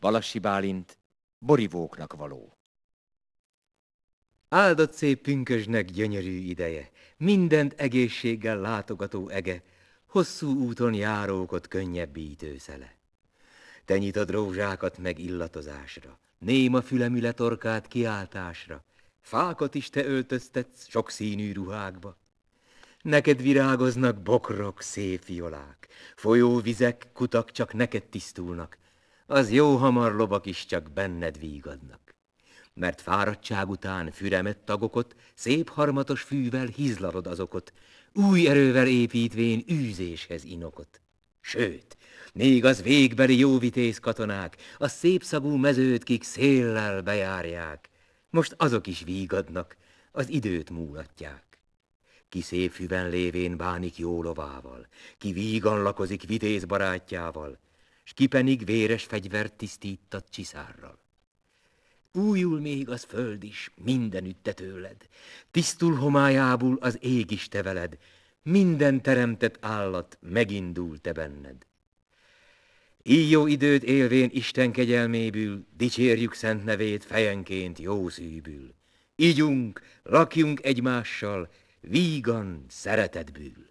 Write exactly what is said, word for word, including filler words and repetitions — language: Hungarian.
Balassi Bálint, borivóknak való. Áldott szép pünkösdnek gyönyörű ideje, mindent egészséggel látogató ege, hosszú úton járókot könnyebbítő szele. Te nyitod rózsákat meg illatozásra, néma fülemüle torkát kiáltásra, fákat is te öltöztetsz sokszínű ruhákba. Neked virágoznak bokrok, szép violák, folyóvizek, kutak csak neked tisztulnak, az jó hamar lovak is csak benned vígadnak. Mert fáradtság után füremett tagokot, szép harmatos fűvel hizlalod azokot, új erővel építvén űzéshez inokot. Sőt, még az végbeli jóvitéz katonák, a szépszagú mezőt, kik széllel bejárják, most azok is vígadnak, az időt múlatják. Ki szép füven lévén bánik jó lovával, ki vígan lakozik vitéz barátjával, s ki pedig véres fegyvert tisztítat csiszárral. Újul még az föld is mindenütt te tőled, tisztul homályából az ég is te veled, minden teremtett állat megindul te benned. Így jó időt élvén Isten kegyelméből, dicsérjük szent nevét fejenként jó szívből. Igyunk, lakjunk egymással, vígan szeretetből.